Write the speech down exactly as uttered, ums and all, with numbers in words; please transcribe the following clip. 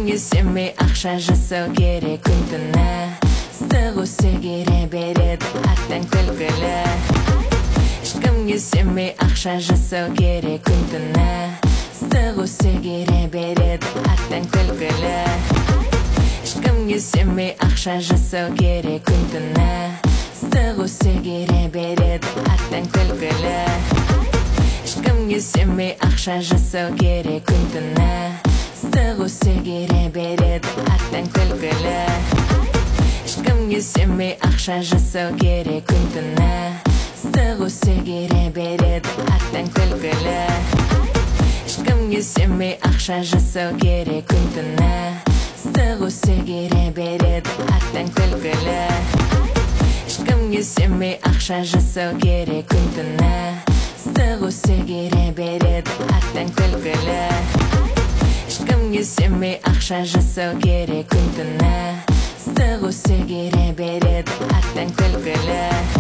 ешкімге сенбей ақша жасау керек күн-түні. Ыстық өсегере береді аттан күлкілі. Ешкімге сенбей ақша жасау керек күн-түні. Ыстық өсегере береді аттан күлкілі. Ешкімге сенбей ақша жасау керек күн-түні. Ыстық өсегере береді аттан күлкілі. Ешкімге сенбей ақша жасау керек күн-түні. Ыстық өсегере береді аттан күлкілі. Ешкімге сенбей ақша жасау керек күн-түні. Ыстық өсегере береді аттан күлкілі. Ешкімге сенбей ақша жасау керек күн-түні. Ыстық өсегере береді аттан күлкілі. Ешкімге сенбей ақша жасау керек күн-түні. Ыстық өсегере береді аттан күлкілі. Ешкімге сенбей ақша жасау керек күн-түні. Ыстық өсегере береді аттан күлкілі.